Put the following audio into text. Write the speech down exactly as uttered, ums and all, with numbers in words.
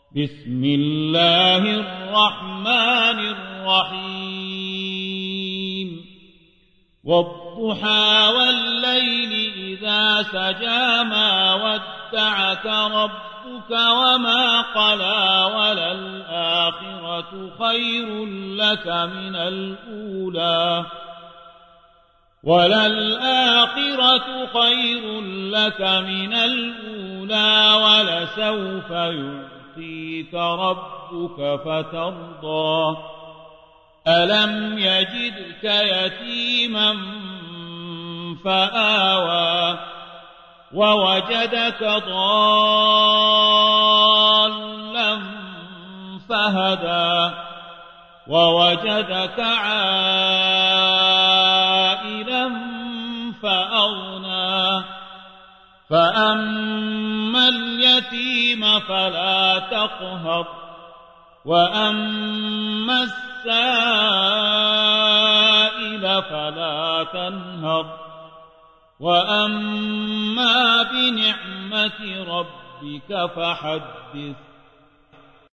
بسم الله الرحمن الرحيم والضحى والليل إذا سجى ما ودعك ربك وما قلى وللآخرة خير لك من الأولى وللآخرة خير لك من الأولى ولسوف يعطيك ربك فترضى ألم يجدك يتيما فآوى ووجدك ضالا فهدى ووجدك عائلا فأغنى فأما اليتيم فلا تقهر وأما السائل فلا تنهر وأما بنعمة ربك فحدث